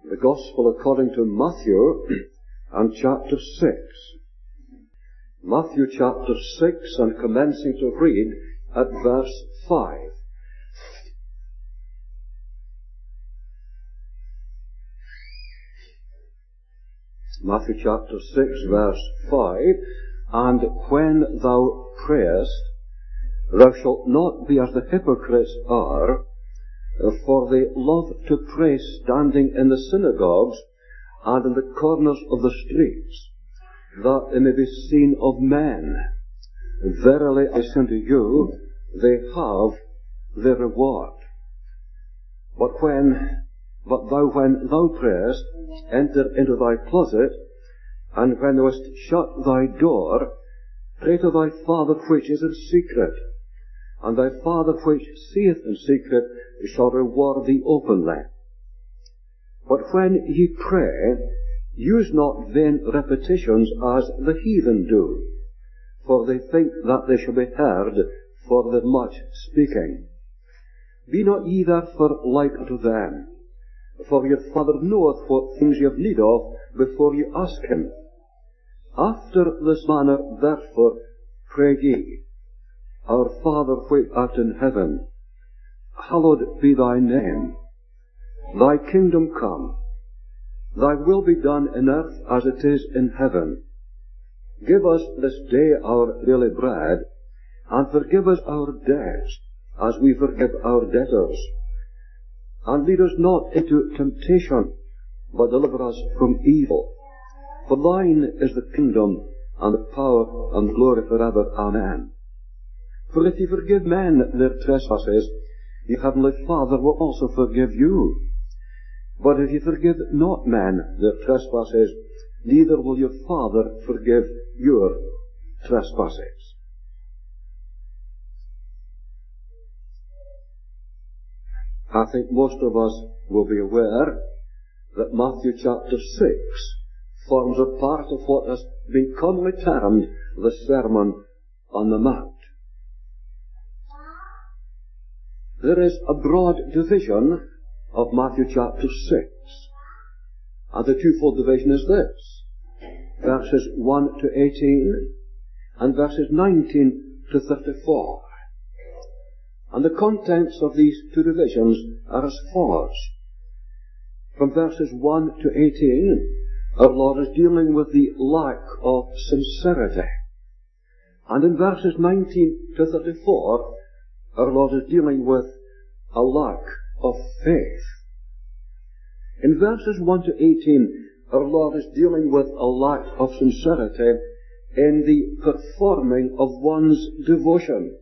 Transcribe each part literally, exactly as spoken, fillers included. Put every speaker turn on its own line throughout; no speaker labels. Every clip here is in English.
the Gospel according to Matthew and chapter six. Matthew chapter six, and commencing to read at verse five. Matthew chapter six, verse five. And when thou prayest, thou shalt not be as the hypocrites are, for they love to pray standing in the synagogues and in the corners of the streets, that they may be seen of men. Verily I say unto you, they have their reward. But when, but thou when thou prayest, enter into thy closet, and when thou hast shut thy door, pray to thy Father which is in secret, and thy Father which seeth in secret shall reward thee openly. But when ye pray, use not vain repetitions as the heathen do, for they think that they shall be heard for their much speaking. Be not ye therefore like unto them, for your Father knoweth what things ye have need of before ye ask him. After this manner therefore pray ye, Our Father which art in heaven, hallowed be thy name. Thy kingdom come. Thy will be done in earth as it is in heaven. Give us this day our daily bread, and forgive us our debts, as we forgive our debtors. And lead us not into temptation, but deliver us from evil. For thine is the kingdom, and the power, and glory forever. Amen. For if ye forgive men their trespasses, your heavenly Father will also forgive you. But if ye forgive not men their trespasses, neither will your Father forgive your trespasses. I think most of us will be aware that Matthew chapter six forms a part of what has been commonly termed the Sermon on the Mount. There is a broad division of Matthew chapter six, and the twofold division is this: verses one to eighteen and verses nineteen to thirty-four. And the contents of these two divisions are as follows. From verses one to eighteen, our Lord is dealing with the lack of sincerity. And in verses nineteen to thirty-four, our Lord is dealing with a lack of faith. In verses one to eighteen, our Lord is dealing with a lack of sincerity in the performing of one's devotions.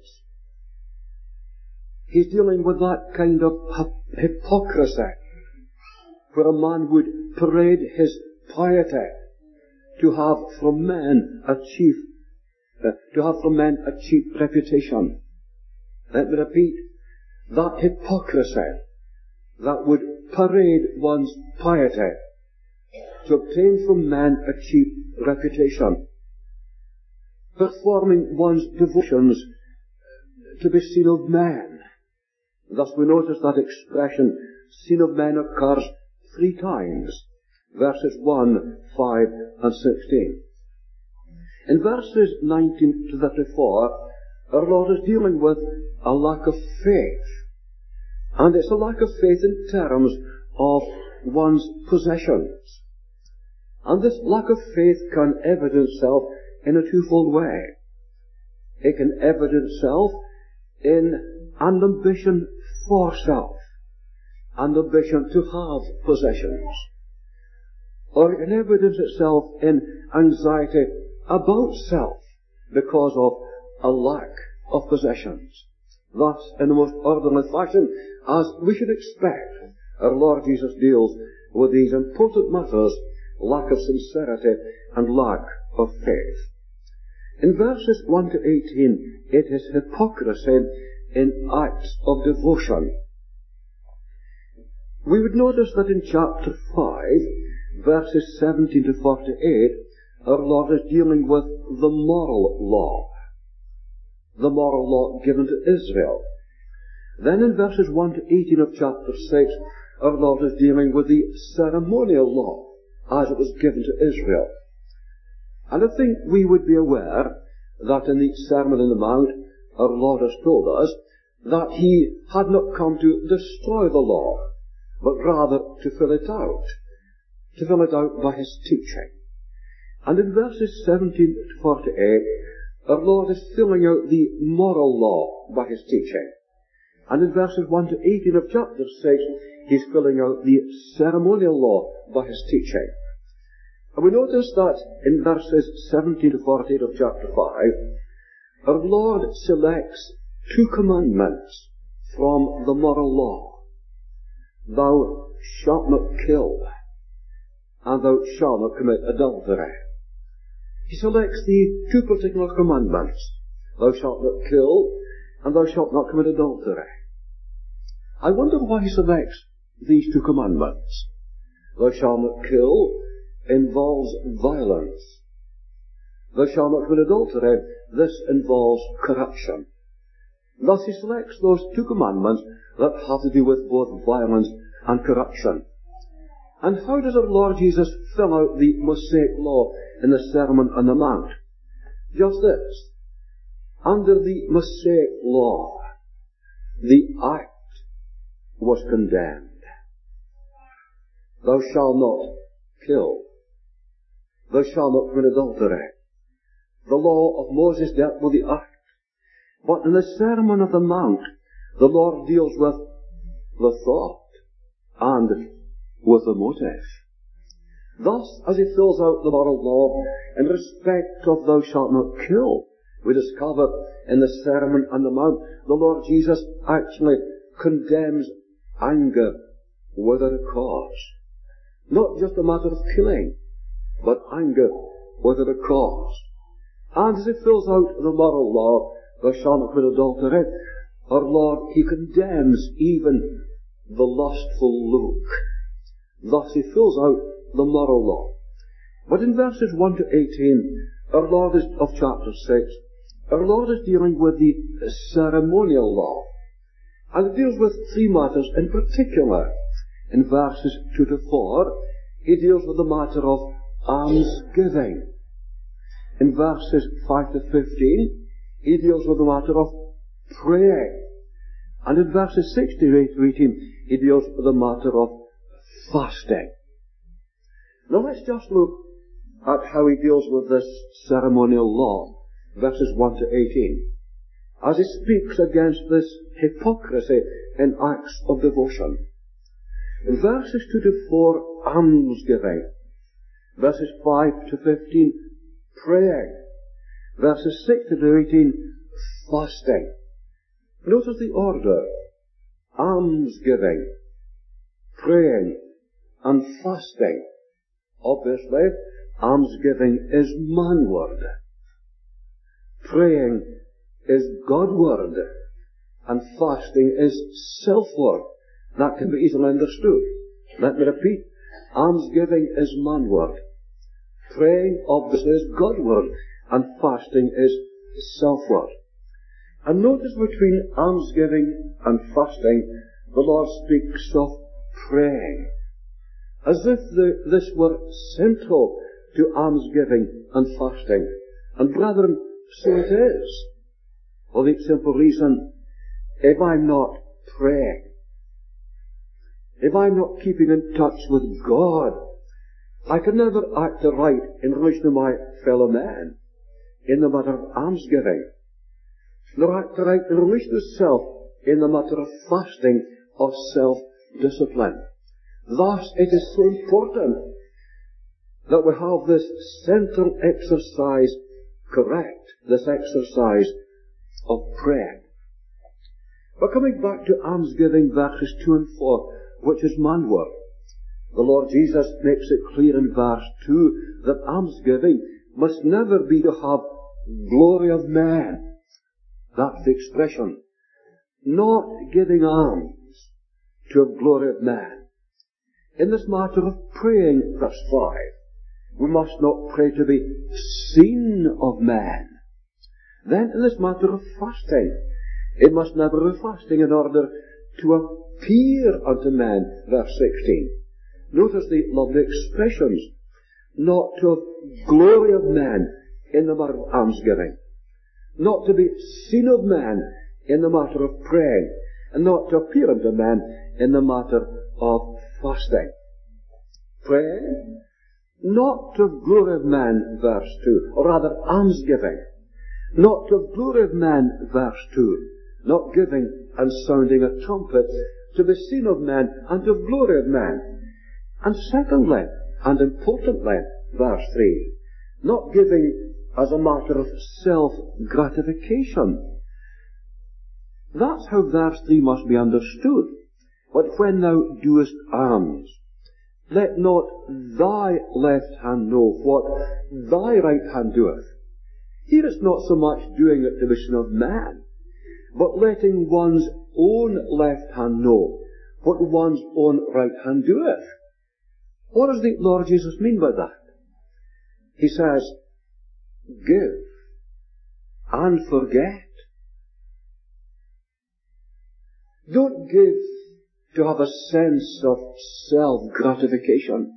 He's dealing with that kind of hypocrisy, where a man would parade his piety to have from men a chief, uh, to have from men a cheap reputation. Let me repeat, that hypocrisy that would parade one's piety to obtain from men a cheap reputation, performing one's devotions to be seen of men. Thus we notice that expression, seen of men, occurs three times, verses one, five, and sixteen. In verses nineteen to thirty-four, our Lord is dealing with a lack of faith. And it's a lack of faith in terms of one's possessions. And this lack of faith can evidence itself in a twofold way. It can evidence itself in an ambition for self, an ambition to have possessions. Or it can evidence itself in anxiety about self because of a lack of possessions. Thus, in the most orderly fashion, as we should expect, our Lord Jesus deals with these important matters: lack of sincerity and lack of faith. In verses one to eighteen, it is hypocrisy in acts of devotion. We would notice that in chapter five, verses seventeen to forty-eight, our Lord is dealing with the moral law. The moral law given to Israel. Then in verses one to eighteen of chapter six, our Lord is dealing with the ceremonial law as it was given to Israel. And I think we would be aware that in the Sermon on the Mount, our Lord has told us that He had not come to destroy the law, but rather to fill it out, to fill it out by His teaching. And in verses seventeen to forty-eight, our Lord is filling out the moral law by His teaching. And in verses one to eighteen of chapter six, He's filling out the ceremonial law by His teaching. And we notice that in verses seventeen to forty-eight of chapter five, our Lord selects two commandments from the moral law. Thou shalt not kill, and thou shalt not commit adultery. He selects the two particular commandments. Thou shalt not kill, and thou shalt not commit adultery. I wonder why He selects these two commandments. Thou shalt not kill involves violence. Thou shalt not commit adultery. This involves corruption. Thus He selects those two commandments that have to do with both violence and corruption. And how does our Lord Jesus fill out the Mosaic law in the Sermon on the Mount? Just this. Under the Mosaic law, the act was condemned. Thou shalt not kill. Thou shalt not commit adultery. The law of Moses dealt with the act. But in the Sermon on the Mount, the Lord deals with the thought and with the motive. Thus, as He fills out the moral law in respect of thou shalt not kill, we discover in the Sermon on the Mount, the Lord Jesus actually condemns anger without a cause. Not just a matter of killing, but anger without a cause. And as He fills out the moral law, thou shalt not commit adultery, our Lord, He condemns even the lustful look. Thus He fills out the moral law. But in verses one to eighteen, our Lord is, of chapter six, our Lord is dealing with the ceremonial law. And it deals with three matters in particular. In verses two to four, He deals with the matter of almsgiving. In verses five to fifteen, He deals with the matter of praying. And in verses six to eighteen, He deals with the matter of fasting. Now let's just look at how He deals with this ceremonial law, verses one to eighteen, as He speaks against this hypocrisy in acts of devotion. In verses two to four, almsgiving. Verses five to fifteen, praying. Verses six to eighteen, fasting. Notice the order. Almsgiving, praying, and fasting. Obviously, almsgiving is manward. Praying is Godward. And fasting is selfward. That can be easily understood. Let me repeat. Almsgiving is manward. Praying, obviously, is Godward. And fasting is selfward. And notice between almsgiving and fasting, the Lord speaks of praying, as if the, this were central to almsgiving and fasting. And brethren, so it is. For the simple reason, if I'm not praying, if I'm not keeping in touch with God, I can never act right in relation to my fellow men in the matter of almsgiving, nor act right in relation to self in the matter of fasting or self-discipline. Thus, it is so important that we have this central exercise correct, this exercise of prayer. But coming back to almsgiving, verses two and four, which is manward, the Lord Jesus makes it clear in verse two that almsgiving must never be to have glory of man. That's the expression. Not giving alms to have glory of man. In this matter of praying, verse five, we must not pray to be seen of man. Then in this matter of fasting, it must never be fasting in order to appear unto men, verse sixteen. Notice the lovely expressions. Not to have glory of men in the matter of almsgiving. Not to be seen of men in the matter of praying. And not to appear unto men in the matter of fasting. Praying, not to have glory of men, verse two, or rather almsgiving. Not to have glory of men, verse two, not giving and sounding a trumpet, to be seen of men and to have glory of men. And secondly, and importantly, verse three, not giving as a matter of self-gratification. That's how verse three must be understood. But when thou doest alms, let not thy left hand know what thy right hand doeth. Here it's not so much doing it to be seen of man, but letting one's own left hand know what one's own right hand doeth. What does the Lord Jesus mean by that? He says, give and forget. Don't give to have a sense of self-gratification.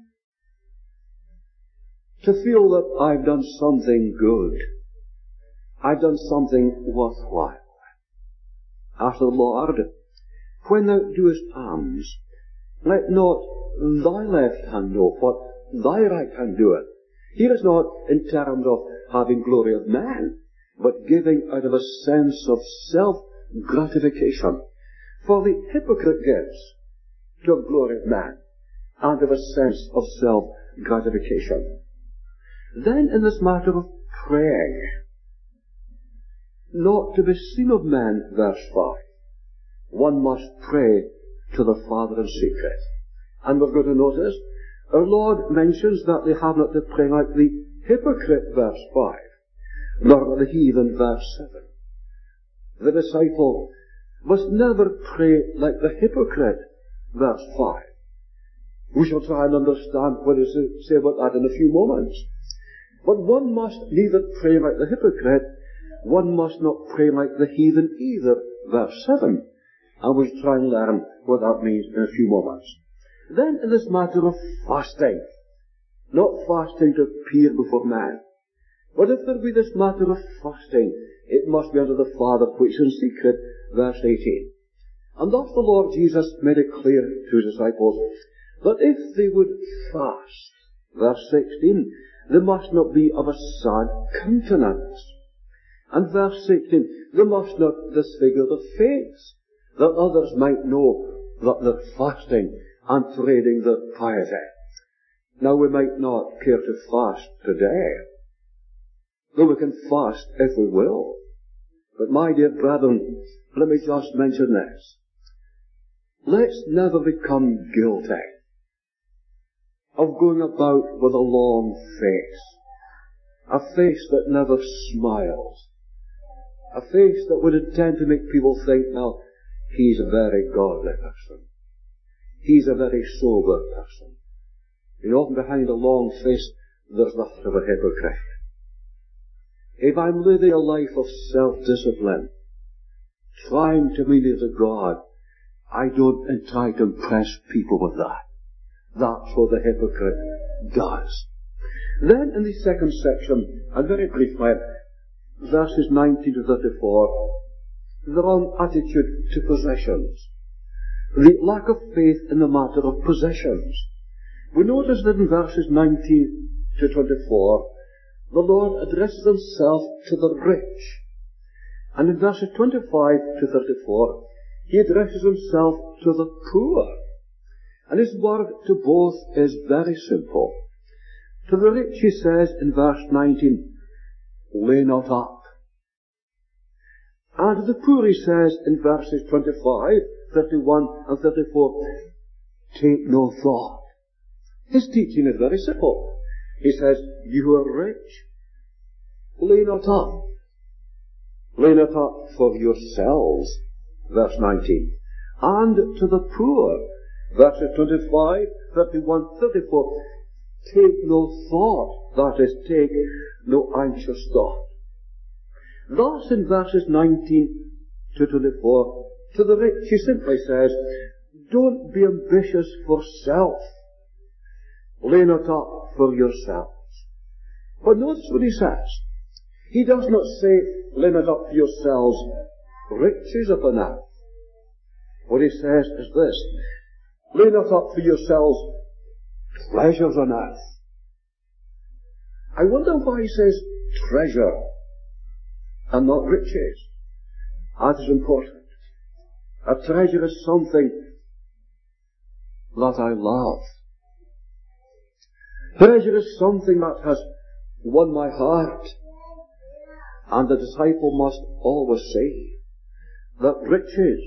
To feel that I've done something good. I've done something worthwhile. After the Lord, when thou doest alms, let not thy left hand know what thy right hand doeth. Here is not in terms of having glory of man, but giving out of a sense of self-gratification. For the hypocrite gives to have glory of man, and of a sense of self-gratification. Then in this matter of praying, not to be seen of men, verse five, one must pray to the Father in secret. And we're going to notice, our Lord mentions that they have not to pray like the hypocrite, verse five, nor like the heathen, verse seven. The disciple must never pray like the hypocrite, verse five. We shall try and understand what is to say about that in a few moments. But one must neither pray like the hypocrite, one must not pray like the heathen either, verse seven. And we'll try and learn what that means in a few moments. Then in this matter of fasting, not fasting to appear before man, but if there be this matter of fasting, it must be unto the Father which is in secret, verse eighteen. And thus the Lord Jesus made it clear to his disciples that if they would fast, verse sixteen, they must not be of a sad countenance. And verse sixteen, they must not disfigure the face, that others might know that they're fasting and parading their piety. Now we might not care to fast today, though we can fast if we will. But my dear brethren, let me just mention this. Let's never become guilty of going about with a long face, a face that never smiles, a face that would intend to make people think, now, he's a very godly person. He's a very sober person. You know, often behind a long face, there's the heart of a hypocrite. If I'm living a life of self-discipline, trying to be near to God, I don't try to impress people with that. That's what the hypocrite does. Then in the second section, and very briefly, verses nineteen to thirty-four, the wrong attitude to possessions. The lack of faith in the matter of possessions. We notice that in verses nineteen to twenty-four, the Lord addresses himself to the rich. And in verses twenty-five to thirty-four, he addresses himself to the poor. And his word to both is very simple. To the rich he says in verse nineteen, lay not up. And to the poor he says in verses twenty-five, thirty-one and thirty-four, take no thought. His teaching is very simple. He says, you who are rich, lay not up. Lay not up for yourselves, verse nineteen. And to the poor, verses twenty-five, thirty-one, thirty-four, take no thought, that is, take no anxious thought. Thus in verses nineteen to twenty-four, To the rich, he simply says, don't be ambitious for self. Lay not up for yourselves. But notice what he says. He does not say, lay not up for yourselves riches upon earth. What he says is this, lay not up for yourselves treasures on earth. I wonder why he says treasure and not riches. That is important. A treasure is something that I love. Treasure is something that has won my heart. And the disciple must always say that riches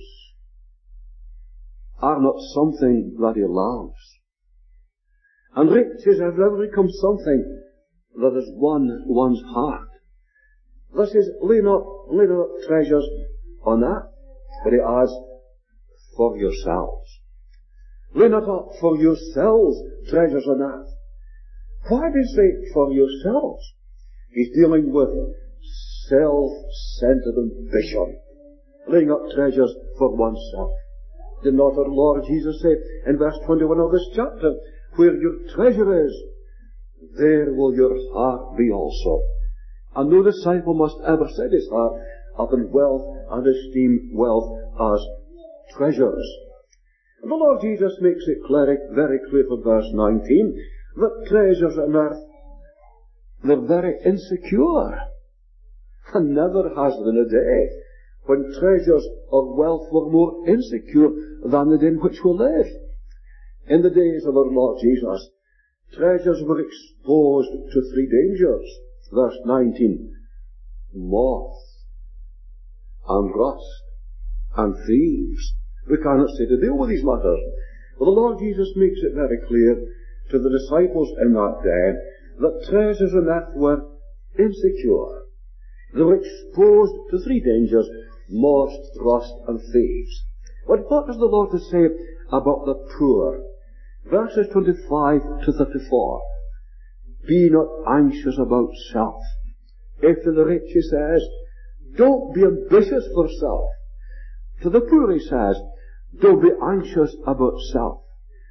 are not something that he loves. And riches have never become something that has won one's heart. This is, lay not, lay not up treasures on earth, but he adds, for yourselves. Lay not up for yourselves treasures on earth. Why does he say for yourselves? He's dealing with self-centered ambition. Laying up treasures for oneself. Did not our Lord Jesus say in verse twenty-one of this chapter, where your treasure is, there will your heart be also. And no disciple must ever set his heart upon wealth and esteem wealth as treasures. And the Lord Jesus makes it clear, very clear from verse nineteen, that treasures on earth, they're very insecure. And never has been a day when treasures or wealth were more insecure than the day in which we live. In the days of our Lord Jesus, treasures were exposed to three dangers. Verse nineteen, moth and rust and thieves. We cannot say to deal with these matters. But the Lord Jesus makes it very clear to the disciples in that day that treasures on earth were insecure. They were exposed to three dangers, moth, rust, and thieves. But what does the Lord to say about the poor? Verses twenty-five to thirty-four. Be not anxious about self. If to the rich he says, don't be ambitious for self. To the poor he says, don't be anxious about self.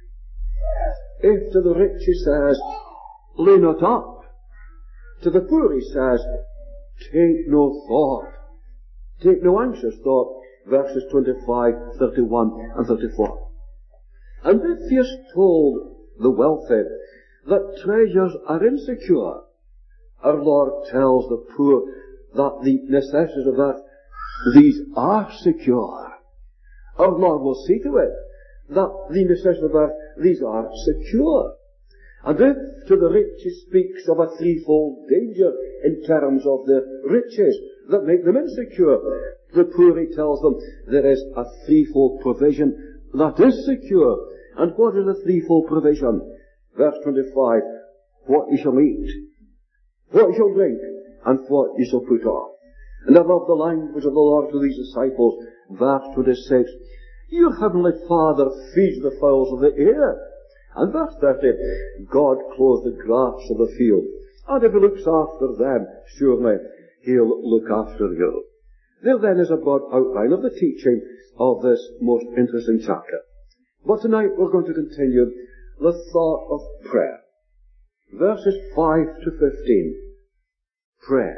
If to the rich he says, lay not up. To the poor he says, take no thought. Take no anxious thought. Verses twenty-five, thirty-one and thirty-four. And if he has told the wealthy that treasures are insecure, our Lord tells the poor that the necessities of earth, these are secure. Our Lord will see to it that the necessities of earth, these are secure. And if to the rich he speaks of a threefold danger in terms of the riches that make them insecure, the poor he tells them there is a threefold provision that is secure. And what is the threefold provision? Verse twenty-five, what you shall eat, what you shall drink, and what you shall put on. And I love the language of the Lord to these disciples. Verse twenty-six, your heavenly Father feeds the fowls of the air. And verse thirty, God clothes the grass of the field. And if he looks after them, surely he'll look after you. There then is a broad outline of the teaching of this most interesting chapter. But tonight we're going to continue the thought of prayer. Verses five to fifteen. Pray.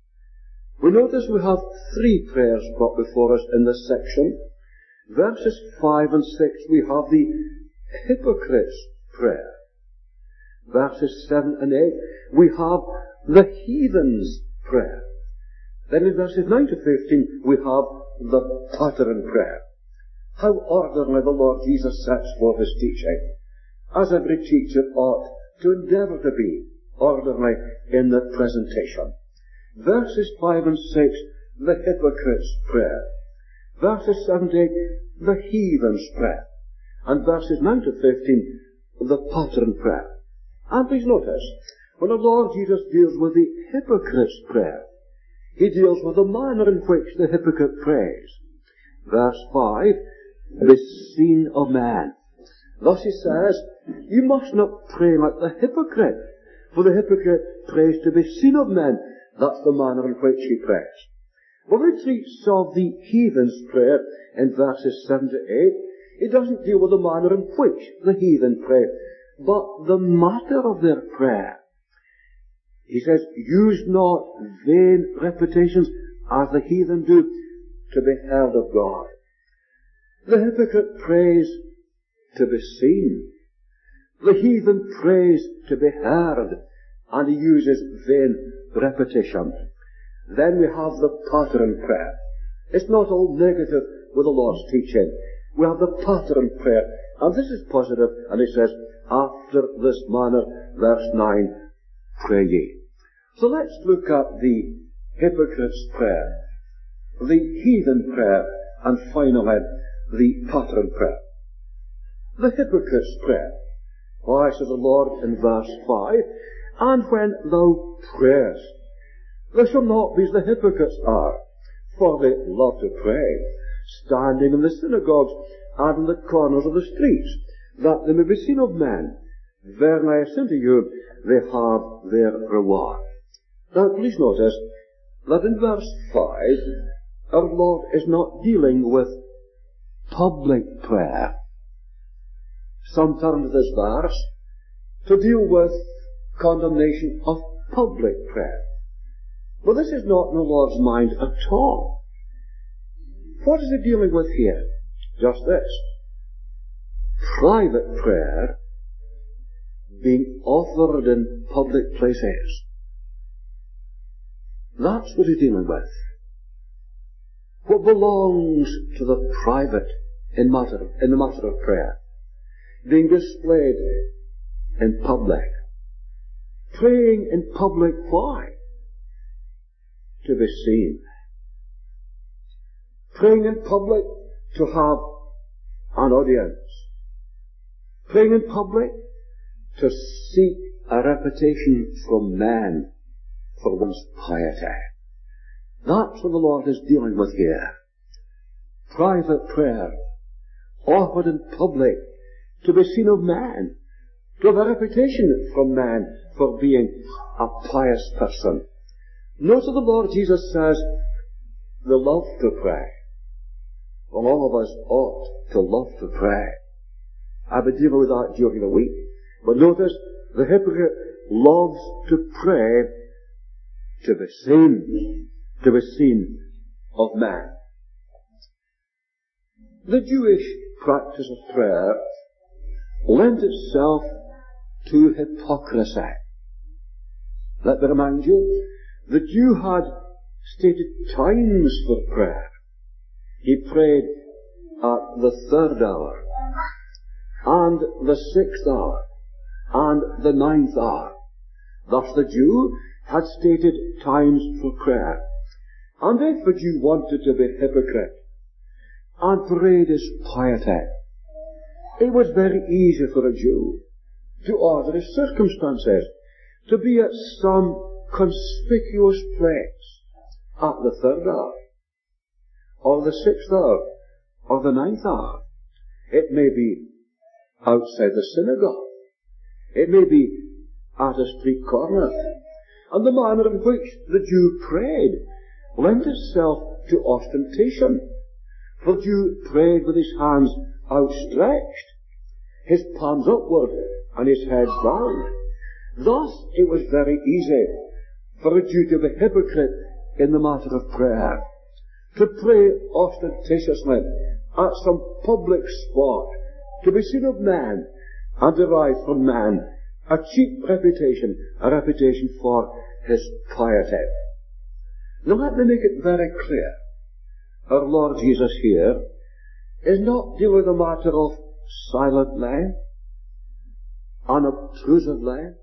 We notice we have three prayers brought before us in this section. Verses five and six we have the hypocrite's prayer. Verses seven and eight we have the heathen's prayer. Then in verses nine to fifteen we have the pattern prayer. How orderly the Lord Jesus sets forth his teaching, as every teacher ought to endeavour to be orderly in the presentation. Verses five and six, the hypocrite's prayer. Verses seven to eight, the heathen's prayer. And verses nine to fifteen, the pattern prayer. And please notice, when the Lord Jesus deals with the hypocrite's prayer, he deals with the manner in which the hypocrite prays. Verse five, be seen of man. Thus he says, you must not pray like the hypocrite, for the hypocrite prays to be seen of men. That's the manner in which he prays. When it treats of the heathen's prayer in verses seven to eight, it doesn't deal with the manner in which the heathen pray, but the matter of their prayer. He says, use not vain repetitions as the heathen do to be heard of God. The hypocrite prays to be seen. The heathen prays to be heard, and he uses vain repetition. Then we have the pattern prayer. It's not all negative with the Lord's teaching. We have the pattern prayer, and this is positive, and it says, after this manner, verse nine, pray ye. So let's look at the hypocrite's prayer, the heathen prayer, and finally, the pattern prayer. The hypocrite's prayer. Why, says the Lord in verse five, and when thou prayest, thou shalt not be as the hypocrites are, for they love to pray, standing in the synagogues and in the corners of the streets, that they may be seen of men. Verily I say unto you, they have their reward. Now please notice that in verse five, our Lord is not dealing with public prayer. Some turn to this verse to deal with condemnation of public prayer. But this is not in the Lord's mind at all. What is he dealing with here? Just this. Private prayer being offered in public places. That's what he's dealing with. What belongs to the private in, matter, in the matter of prayer, being displayed in public. Praying in public, why? To be seen. Praying in public to have an audience. Praying in public to seek a reputation from men for one's piety. That's what the Lord is dealing with here. Private prayer, offered in public, to be seen of men, to have a reputation from men for being a pious person. Notice that the Lord Jesus says, they love to pray. Well, all of us ought to love to pray. I've been dealing with that during the week. But notice, the hypocrite loves to pray to be seen, to be seen of man. The Jewish practice of prayer lent itself to hypocrisy. Let me remind you, the Jew had stated times for prayer. He prayed at the third hour, and the sixth hour, and the ninth hour. Thus the Jew had stated times for prayer. And if a Jew wanted to be hypocrite and parade his piety, it was very easy for a Jew to order his circumstances to be at some conspicuous place at the third hour, or the sixth hour, or the ninth hour. It may be outside the synagogue. It may be at a street corner. And the manner in which the Jew prayed lent itself to ostentation. For the Jew prayed with his hands outstretched, his palms upward, and his head bowed. Thus it was very easy for a Jew to be hypocrite in the matter of prayer, to pray ostentatiously at some public spot, to be seen of man, and derive from man a cheap reputation, a reputation for his piety. Now let me make it very clear. Our Lord Jesus here is not dealing with the matter of silently, unobtrusively,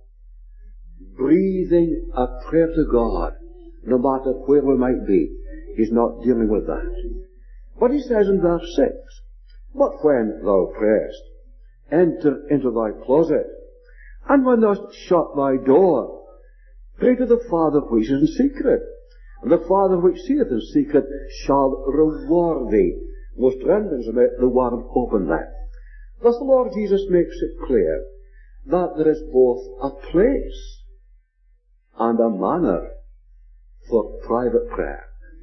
breathing a prayer to God, no matter where we might be. He's not dealing with that. But he says in verse six, but when thou prayest, enter into thy closet, and when thou hast shut thy door, pray to the Father which is in secret, and the Father which seeth in secret shall reward thee. Most renderings of it, the word openly. Thus the Lord Jesus makes it clear that there is both a place and a manner for private prayer.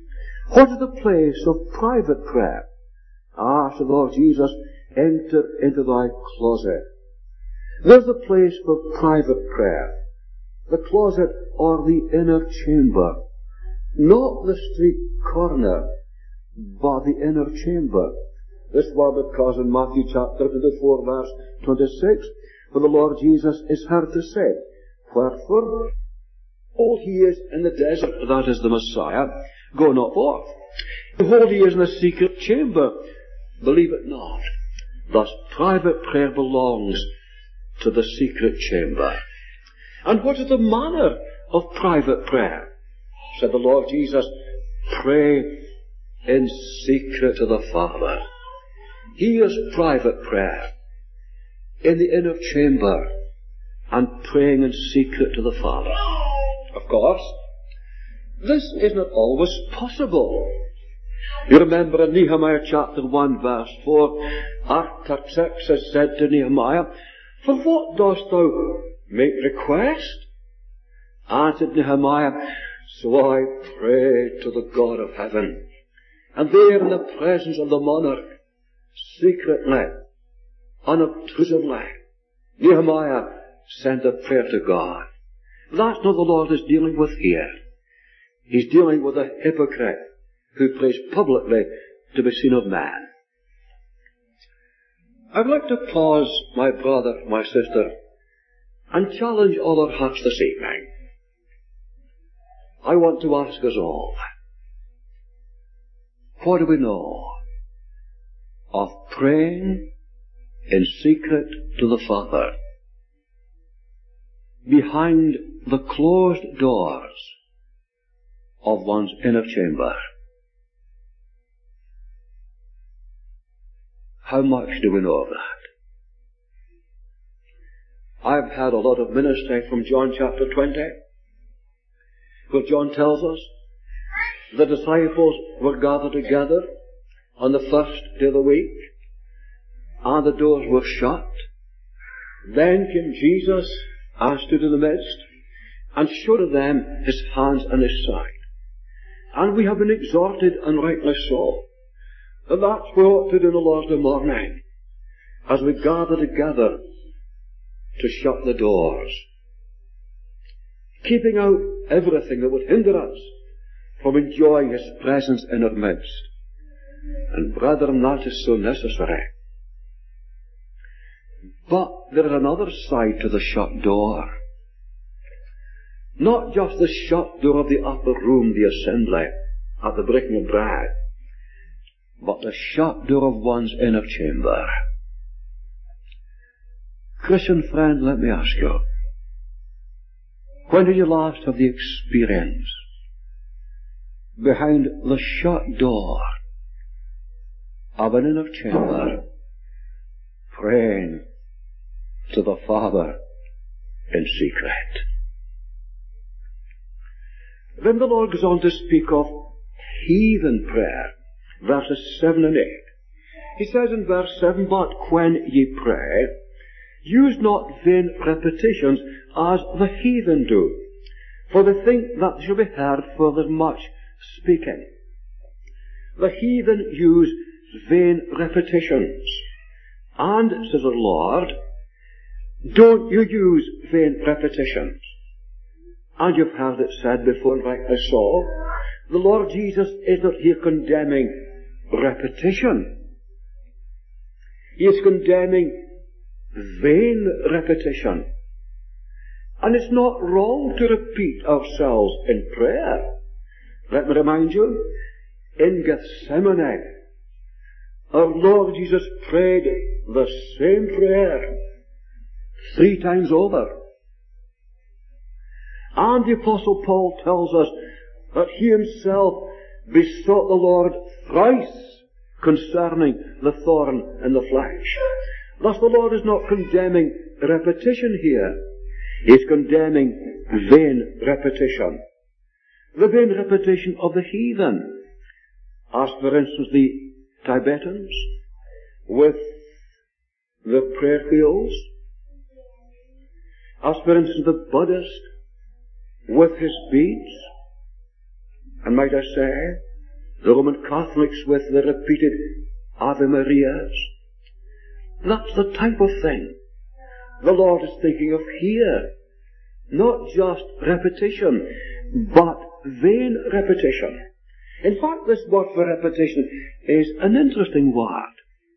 What is the place of private prayer? Ah, said the Lord Jesus, enter into thy closet. There's the place for private prayer. The closet or the inner chamber. Not the street corner, but the inner chamber. This word because in Matthew chapter twenty-four verse twenty-six, for the Lord Jesus is heard to say, wherefore, behold, he is in the desert, that is the Messiah, go not forth. Behold, he is in the secret chamber, believe it not. Thus private prayer belongs to the secret chamber. And what is the manner of private prayer? Said the Lord Jesus, pray in secret to the Father. He is private prayer in the inner chamber and praying in secret to the Father. Of course, this is not always possible. You remember in Nehemiah chapter one verse four, Artaxerxes said to Nehemiah, for what dost thou make request? Answered Nehemiah, so I pray to the God of heaven. And there in the presence of the monarch, secretly, unobtrusively, Nehemiah sent a prayer to God. That's not the Lord is dealing with here. He's dealing with a hypocrite who prays publicly to be seen of man. I'd like to pause, my brother, my sister, and challenge all our hearts this evening. I want to ask us all, what do we know of praying in secret to the Father behind the closed doors of one's inner chamber? How much do we know of that? I've had a lot of ministry from John chapter twenty, where John tells us the disciples were gathered together on the first day of the week, and the doors were shut. Then came Jesus and stood in the midst, and showed to them his hands and his side. And we have been exhorted, and rightly so, that that's what we ought to do in the Lord's Day morning, as we gather together to shut the doors, keeping out everything that would hinder us from enjoying his presence in our midst. And brethren, that is so necessary. But there is another side to the shut door. Not just the shut door of the upper room, the assembly, at the breaking of bread, but the shut door of one's inner chamber. Christian friend, let me ask you, when did you last have the experience behind the shut door of an inner chamber, praying to the Father in secret? Then the Lord goes on to speak of heathen prayer, verses seven and eight. He says in verse seven, but when ye pray, use not vain repetitions as the heathen do, for they think that shall be heard for their much speaking. The heathen use vain repetitions. And, says the Lord, don't you use vain repetitions. And you've heard it said before, rightly so, the Lord Jesus is not here condemning repetition. He is condemning vain repetition. And it's not wrong to repeat ourselves in prayer. Let me remind you, in Gethsemane, our Lord Jesus prayed the same prayer three times over. And the Apostle Paul tells us that he himself besought the Lord thrice concerning the thorn in the flesh. Thus the Lord is not condemning repetition here. He is condemning vain repetition. The vain repetition of the heathen. As for instance the Tibetans with their prayer wheels. As for instance the Buddhist with his beads. And might I say, the Roman Catholics with the repeated Ave Marias. That's the type of thing the Lord is thinking of here. Not just repetition, but vain repetition. In fact, this word for repetition is an interesting word.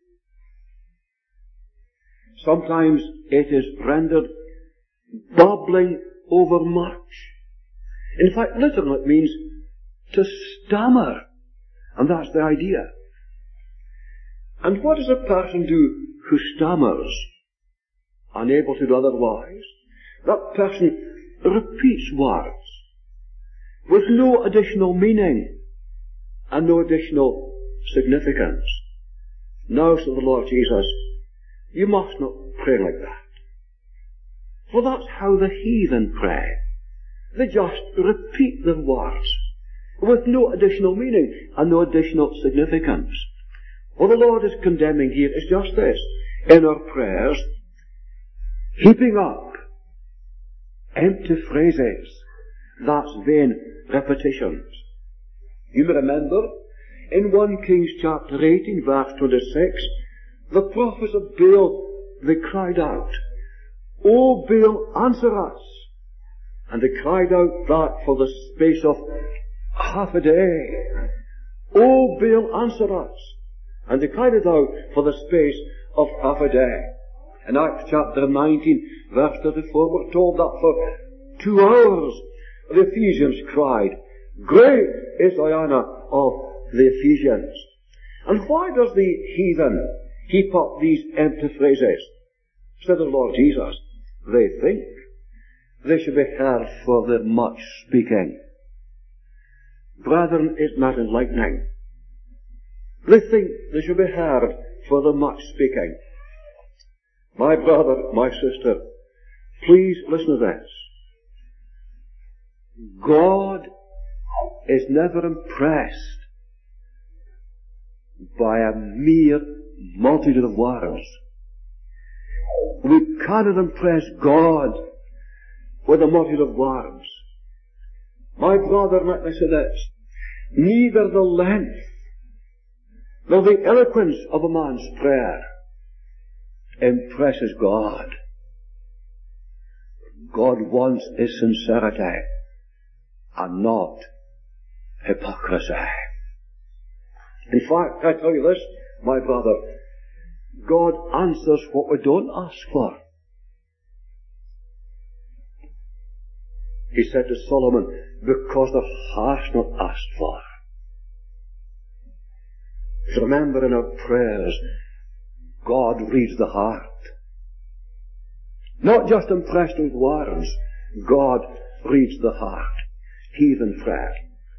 Sometimes it is rendered bubbling over much. In fact, literally it means to stammer. And that's the idea. And what does a person do who stammers? Unable to do otherwise? That person repeats words with no additional meaning and no additional significance. Now, said the Lord Jesus, you must not pray like that. For that's how the heathen pray. They just repeat their words with no additional meaning and no additional significance. What the Lord is condemning here is just this. In our prayers, heaping up empty phrases, that's vain repetitions. You may remember, in First Kings chapter eighteen, verse twenty-six, the prophets of Baal, they cried out, O Baal, answer us. And they cried out that for the space of half a day. O Baal, answer us. And they cried it out for the space of half a day. In Acts chapter nineteen, verse thirty-four, we're told that for two hours the Ephesians cried, Great is the honor of the Ephesians. And why does the heathen heap up these empty phrases? Said the Lord Jesus, they think they should be heard for their much speaking. Brethren, it's not enlightening. They think they should be heard for their much speaking. My brother, my sister, please listen to this. God is never impressed by a mere multitude of words. We cannot impress God with a multitude of words. My brother, let me say this. Neither the length nor the eloquence of a man's prayer impresses God. God wants his sincerity and not hypocrisy. In fact, I tell you this, my brother, God answers what we don't ask for. He said to Solomon, because thou hast not asked for. So remember, in our prayers, God reads the heart. Not just impressed with words, God reads the heart. Heathen prayer.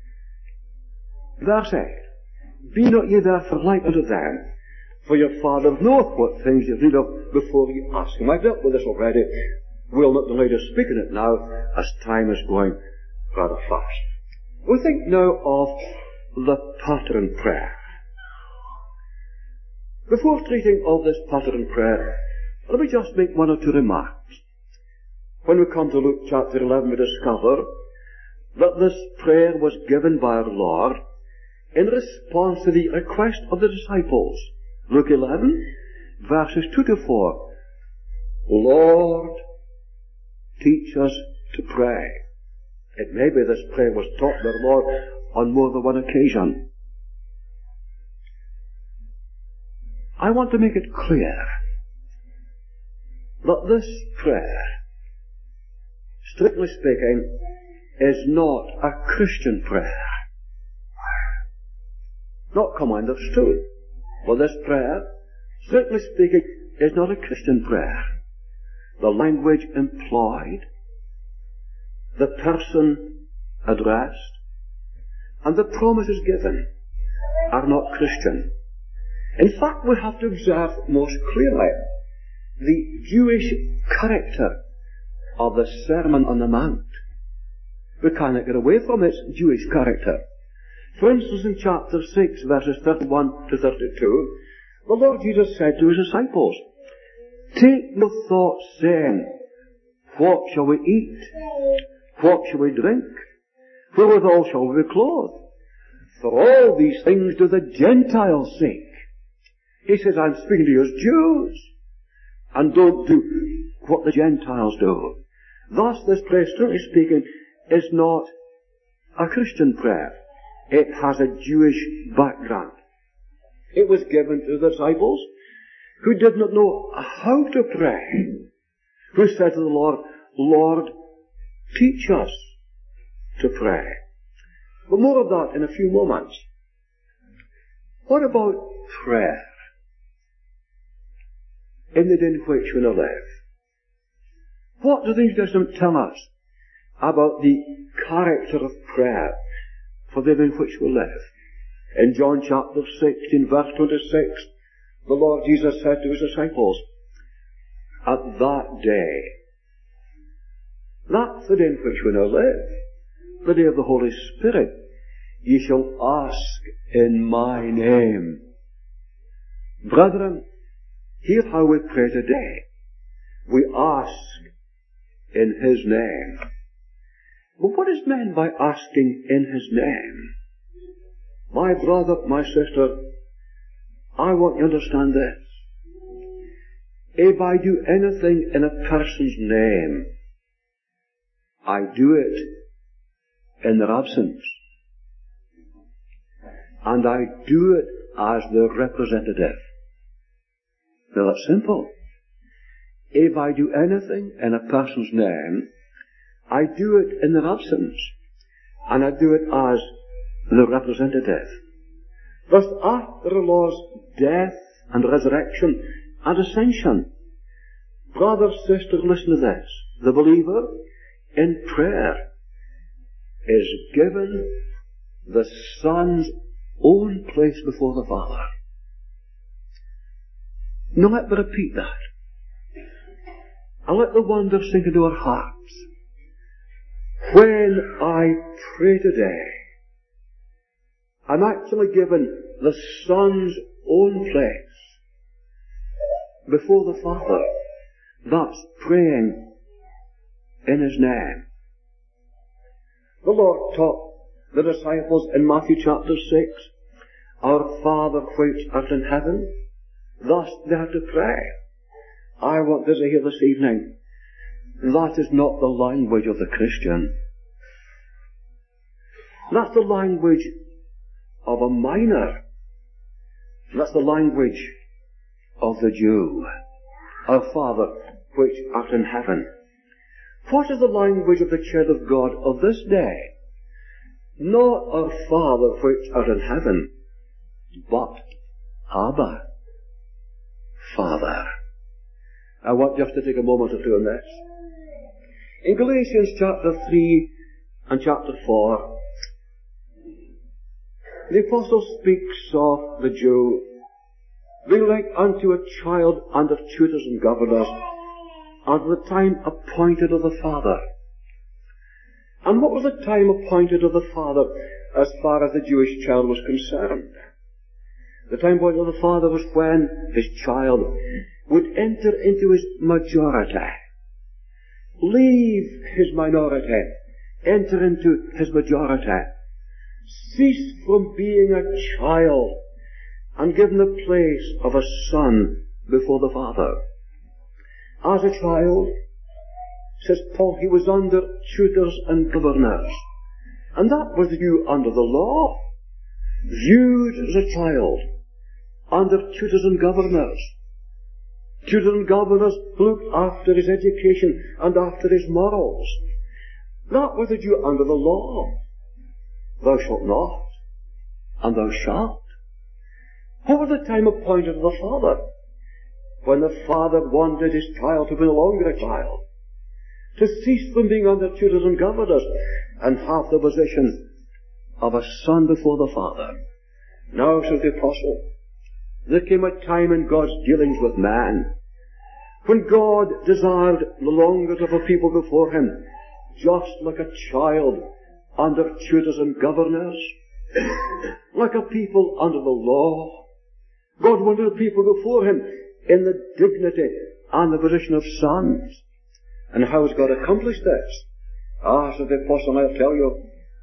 Verse eight. Be not ye therefore like unto them, for your Father knoweth what things you read of before you ask him. I've dealt with this already. We'll not delay to speak in it now, as time is going rather fast. We think now of the pattern prayer. Before treating of this pattern prayer, let me just make one or two remarks. When we come to Luke chapter eleven, we discover that this prayer was given by our Lord in response to the request of the disciples. Luke eleven, verses two to four. Lord, teach us to pray. It may be this prayer was taught by the Lord on more than one occasion. I want to make it clear that this prayer, strictly speaking, is not a Christian prayer. Not come understood. For this prayer, strictly speaking, is not a Christian prayer. The language employed, the person addressed, and the promises given are not Christian. In fact, we have to observe most clearly the Jewish character of the Sermon on the Mount. We cannot get away from its Jewish character. For instance, in chapter six, verses thirty-one to thirty-two, the Lord Jesus said to his disciples, Take no thought, saying, What shall we eat? What shall we drink? Wherewithal shall we be clothed? For all these things do the Gentiles seek. He says, I'm speaking to you as Jews. And don't do what the Gentiles do. Thus this prayer, strictly speaking, is not a Christian prayer. It has a Jewish background. It was given to the disciples who did not know how to pray, who said to the Lord, Lord, teach us to pray. But more of that in a few moments. What about prayer in the day in which we now live? What does the New Testament tell us about the character of prayer for the day in which we live? In John chapter sixteen, verse twenty-six, the Lord Jesus said to his disciples, at that day, that's the day in which we now live, the day of the Holy Spirit, ye shall ask in my name. Brethren, here's how we pray today. We ask in His name. But what is meant by asking in His name? My brother, my sister, I want you to understand this. If I do anything in a person's name, I do it in their absence. And I do it as their representative. Now that's simple. If I do anything in a person's name, I do it in their absence. And I do it as the representative. Thus, after the Lord's death and resurrection and ascension, brother, sister, listen to this. The believer in prayer is given the Son's own place before the Father. Now let me repeat that. And let the wonder sink into our hearts. When I pray today, I'm actually given the Son's own place before the Father. That's praying in His name. The Lord taught the disciples in Matthew chapter six, Our Father which art in heaven, thus they have to pray. I want you to hear this evening, that is not the language of the Christian. That's the language of a minor. That's the language of the Jew. Our Father which art in heaven. What is the language of the child of God of this day? Not our Father which art in heaven, but Abba, Father. I want just to take a moment or two on this. In Galatians chapter three and chapter four, the Apostle speaks of the Jew being like unto a child under tutors and governors unto the time appointed of the Father. And what was the time appointed of the Father as far as the Jewish child was concerned? The time appointed of the Father was when his child would enter into his majority, leave his minority, enter into his majority, cease from being a child, and given the place of a son before the Father. As a child, says Paul, he was under tutors and governors. And that was viewed under the law, viewed as a child, under tutors and governors. Tutors and governors looked after his education and after his morals. That was the Jew under the law. Thou shalt not, and thou shalt. What was the time appointed of the Father? When the Father wanted his child to be no longer a child, to cease from being under tutors and governors, and have the position of a son before the Father. Now, says the Apostle, there came a time in God's dealings with man when God desired no longer to have a people before Him just like a child under tutors and governors, like a people under the law. God wanted a people before Him in the dignity and the position of sons. And how has God accomplished this? Ah, says the Apostle, I'll tell you,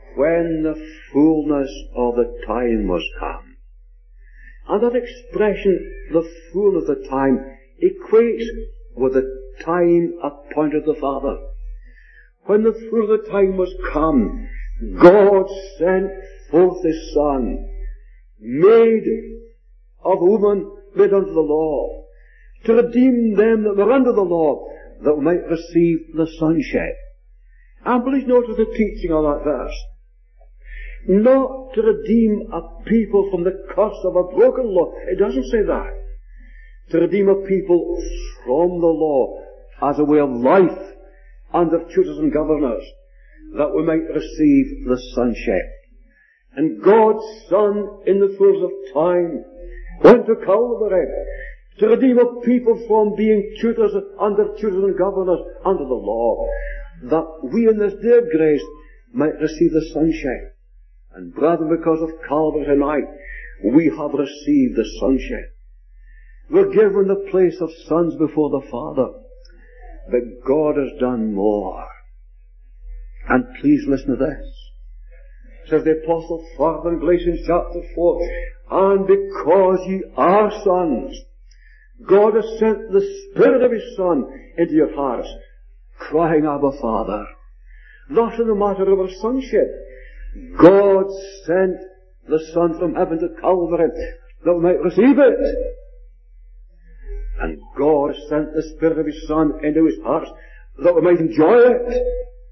when the fullness of the time was come. And that expression, the fullness of the time, equates with the time appointed the Father. When the fullness of the time was come, God sent forth His Son, made of woman, made unto the law, to redeem them that were under the law, that we might receive the sonship. And please notice the teaching of that verse. Not to redeem a people from the curse of a broken law. It doesn't say that. To redeem a people from the law as a way of life under tutors and governors, that we might receive the sonship. And God's Son, in the fullness of time, went to Calvary to redeem a people from being tutors under tutors and governors under the law, that we in this day of grace might receive the sonship. And brethren, because of Calvary tonight, we have received the sonship. We're given the place of sons before the Father. But God has done more. And please listen to this. Says the Apostle further in Galatians chapter four, and because ye are sons, God has sent the Spirit of His Son into your hearts, crying, Abba, Father. Thus in the matter of our sonship, God sent the Son from heaven to Calvary that we might receive it. And God sent the Spirit of His Son into His hearts that we might enjoy it.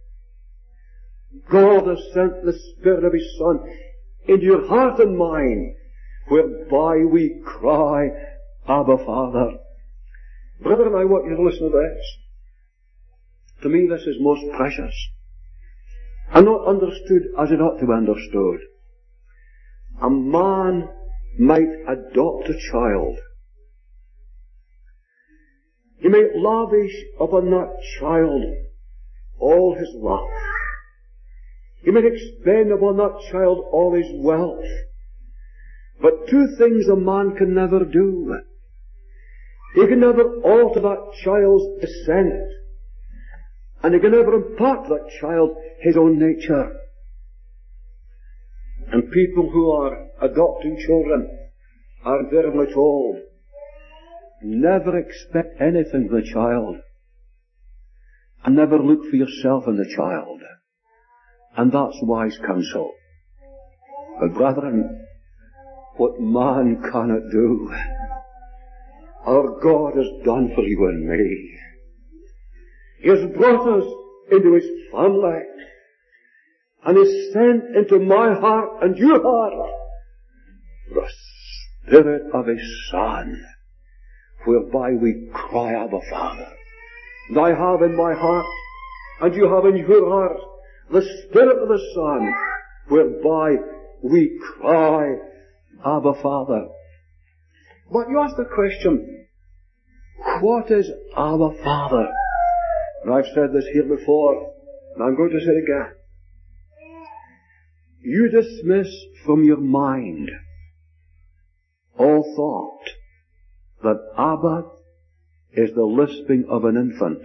God has sent the Spirit of His Son into your heart and mind, whereby we cry, Abba, Father. Brethren, I want you to listen to this. To me, this is most precious, and not understood as it ought to be understood. A man might adopt a child. He might lavish upon that child all his love. He might expend upon that child all his wealth. But two things a man can never do. He can never alter that child's descent, and he can never impart to that child his own nature. And people who are adopting children are invariably told, never expect anything from the child, and never look for yourself in the child. And that's wise counsel. But brethren, what man cannot do, our God has done for you and me. He has brought us into His family, and He sent into my heart and your heart the Spirit of His Son, whereby we cry, Abba, Father. And I have in my heart, and you have in your heart, the Spirit of the Son, whereby we cry, Abba, Father. But you ask the question, what is Abba, Father? And I've said this here before, and I'm going to say it again. You dismiss from your mind all thought that Abba is the lisping of an infant.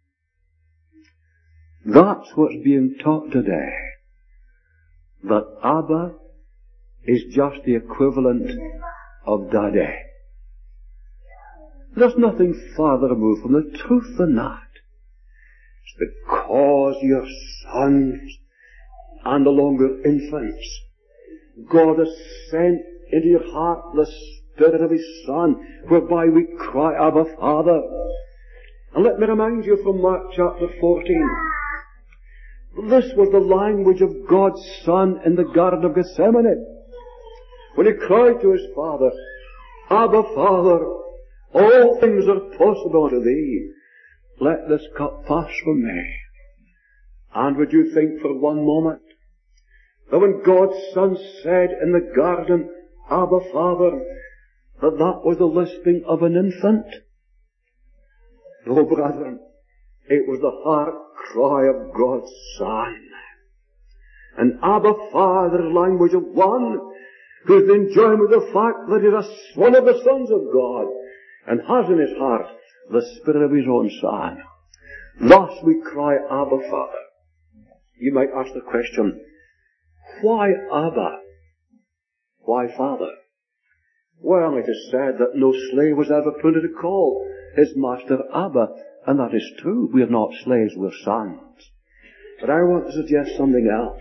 That's what's being taught today. That Abba is just the equivalent of Daddy. There's nothing farther removed from the truth than that. It's because you're sons and no longer infants. God has sent into your heart the Spirit of His Son, whereby we cry, Abba, Father. And let me remind you from Mark chapter fourteen. This was the language of God's Son in the Garden of Gethsemane, when He cried to His Father, Abba, Father, all things are possible unto Thee. Let this cup pass from me. And would you think for one moment that when God's Son said in the garden, Abba, Father, that that was the lisping of an infant? No, brethren, it was the heart cry of God's Son. And Abba, Father, is language of one who is enjoying with the fact that he is one of the sons of God and has in his heart the Spirit of his own Son. Thus we cry, Abba, Father. You might ask the question, Why Abba? Why Father? Well, it is said that no slave was ever permitted to call his master Abba, and that is true. We are not slaves, we're sons. But I want to suggest something else.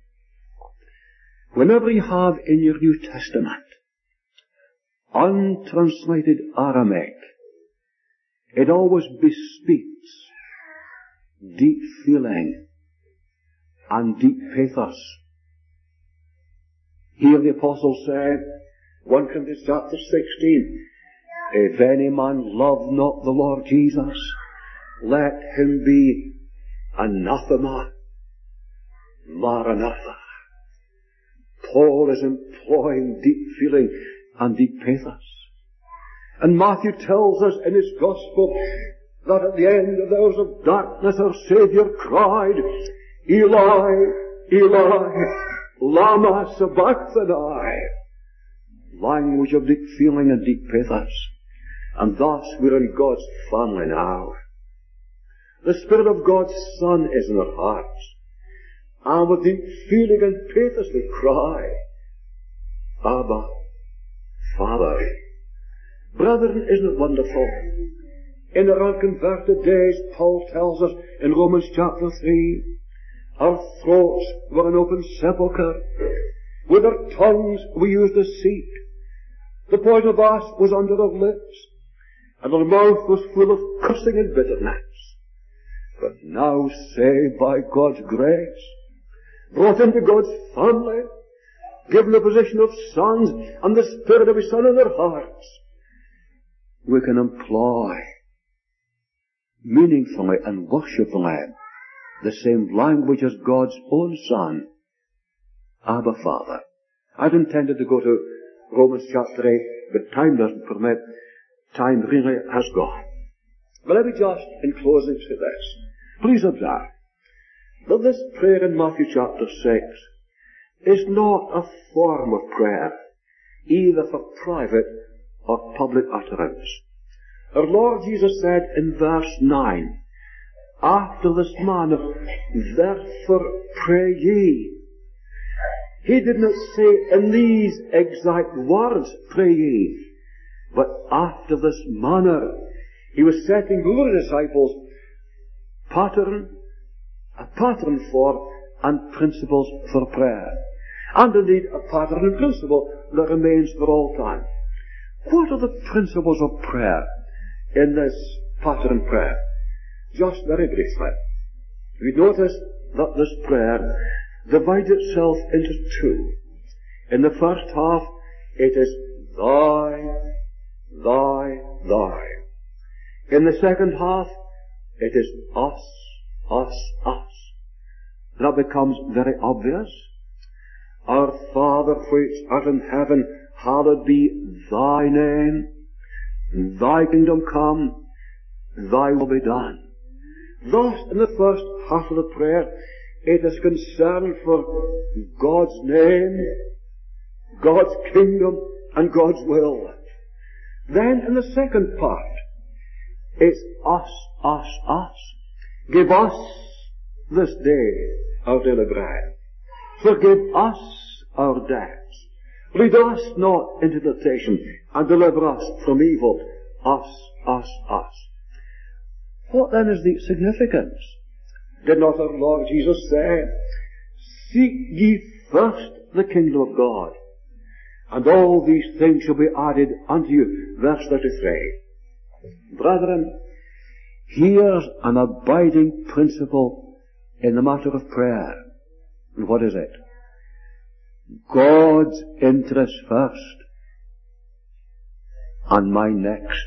Whenever you have in your New Testament untranslated Aramaic, it always bespeaks deep feeling and deep pathos. Here the apostle said, First Corinthians chapter sixteen, if any man love not the Lord Jesus, let him be anathema, Maranatha. Paul is employing deep feeling and deep pathos. And Matthew tells us in his Gospel that at the end of the hours of darkness our Saviour cried, Eli, Eli, lama sabachthani. Language of deep feeling and deep pathos. And thus we're in God's family now. The Spirit of God's Son is in our hearts. And with deep feeling and pathos we cry, Abba, Father. Brethren, isn't it wonderful? In our unconverted days, Paul tells us in Romans chapter three, our throats were an open sepulchre. With our tongues we used deceit. The poison of asp was under our lips, and our mouth was full of cursing and bitterness. But now, saved by God's grace, brought into God's family, given the position of sons and the Spirit of His Son in our hearts, we can employ meaningfully and worshipfully the same language as God's own Son, Abba Father. I'd intended to go to Romans chapter eight, but time doesn't permit. Time really has gone. But let me just, in closing, say this. Please observe that this prayer in Matthew chapter six is not a form of prayer, either for private or public utterance. Our Lord Jesus said in verse nine, after this manner, therefore pray ye. He did not say in these exact words, pray ye, but after this manner. He was setting before the disciples pattern, a pattern for and principles for prayer. And indeed a pattern and principle that remains for all time. What are the principles of prayer in this pattern prayer? Just very briefly. We notice that this prayer divides itself into two. In the first half, it is thy, thy, thy. In the second half, it is us, us, us. That becomes very obvious. Our Father which art in heaven, hallowed be thy name. Thy kingdom come, thy will be done. Thus, in the first half of the prayer, it is concerned for God's name, God's kingdom, and God's will. Then, in the second part, it's us, us, us. Give us this day our daily bread. Forgive us our debts. Lead us not into temptation, and deliver us from evil. Us, us, us. What then is the significance? Did not our Lord Jesus say, seek ye first the kingdom of God, and all these things shall be added unto you. Verse thirty-three. Brethren, here's an abiding principle in the matter of prayer. And what is it? God's interest first, and mine next.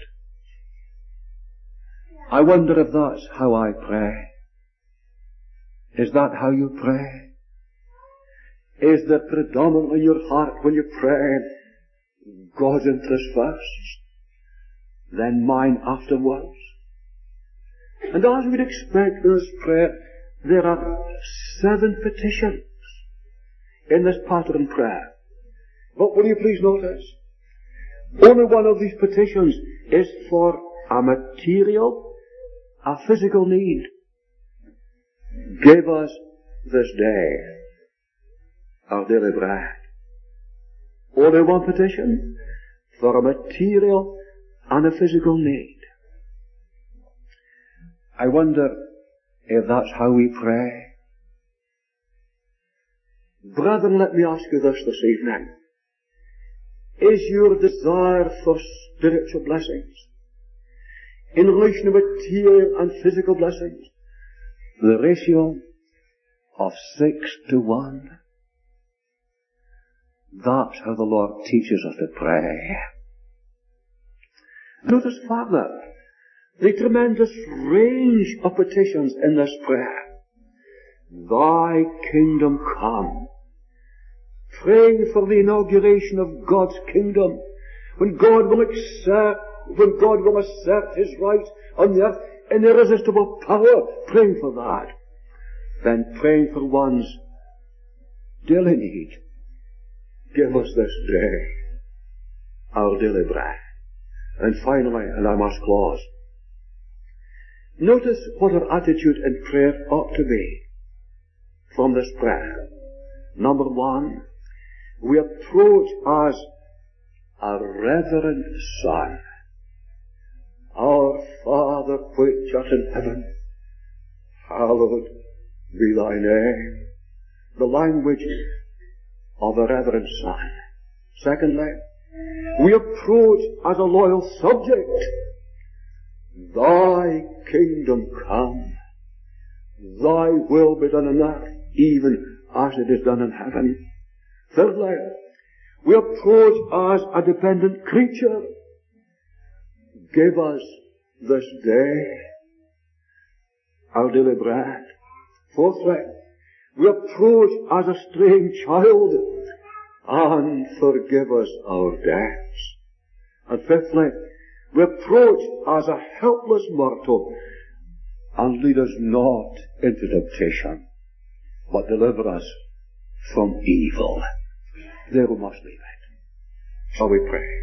I wonder if that's how I pray. Is that how you pray? Is there predominantly in your heart when you pray God's interest first, then mine afterwards? And as we'd expect in this prayer, there are seven petitions in this pattern prayer. But will you please notice, only one of these petitions is for a material, a physical need. Give us this day our daily bread. Only one petition for a material and a physical need. I wonder if that's how we pray. Brethren, let me ask you this this evening. Is your desire for spiritual blessings in relation to material and physical blessings the ratio of six to one? That's how the Lord teaches us to pray. Notice further the tremendous range of petitions in this prayer. Thy kingdom come. Praying for the inauguration of God's kingdom, when God will accept, when God will assert His right on the earth in irresistible power, praying for that. Then praying for one's daily need. Give us this day our daily bread. And finally, and I must close, notice what our attitude in prayer ought to be from this prayer. Number one, we approach as a reverent son. Our Father which art in heaven, hallowed be thy name. The language of a reverent son. Secondly, we approach as a loyal subject. Thy kingdom come. Thy will be done on earth, even as it is done in heaven. Thirdly, we approach as a dependent creature. Give us this day our daily bread. Fourthly, we approach as a straying child and forgive us our debts. And fifthly, we approach as a helpless mortal and lead us not into temptation, but deliver us from evil. There we must leave it. Shall we pray?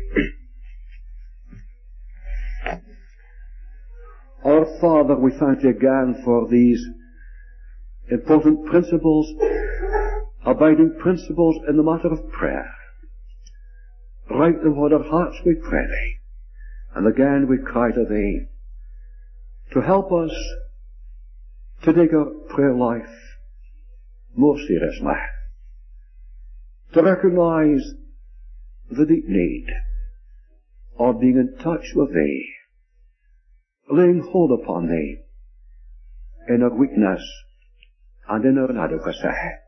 Our Father, we thank you again for these important principles, abiding principles in the matter of prayer. Write them on our hearts, we pray thee. And again we cry to thee to help us to take our prayer life more seriously, to recognize the deep need of being in touch with thee, laying hold upon thee in our weakness and in our inadequacy.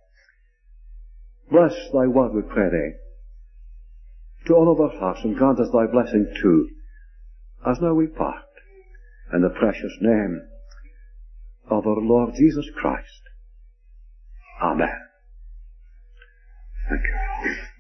Bless thy word, we pray thee, to all of our hearts, and grant us thy blessing too, as now we part, in the precious name of our Lord Jesus Christ. Amen. Thank you.